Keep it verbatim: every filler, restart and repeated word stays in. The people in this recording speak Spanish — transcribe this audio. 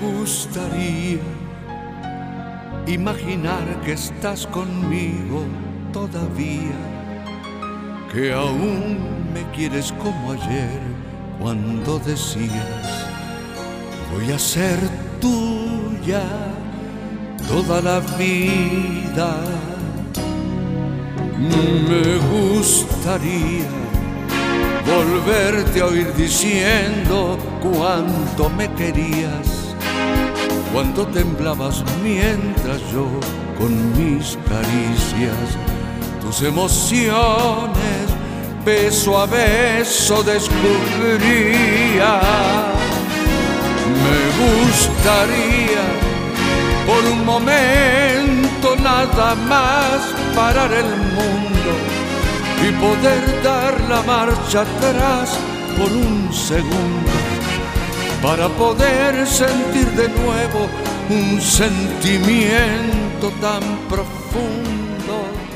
gustaría imaginar que estás conmigo todavía, que aún me quieres como ayer cuando decías voy a ser tuya toda la vida. Me gustaría volverte a oír diciendo cuánto me querías, cuánto temblabas mientras yo con mis caricias tus emociones beso a beso descubría. Me gustaría por un momento nada más parar el mundo y poder dar la marcha atrás por un segundo, para poder sentir de nuevo un sentimiento tan profundo.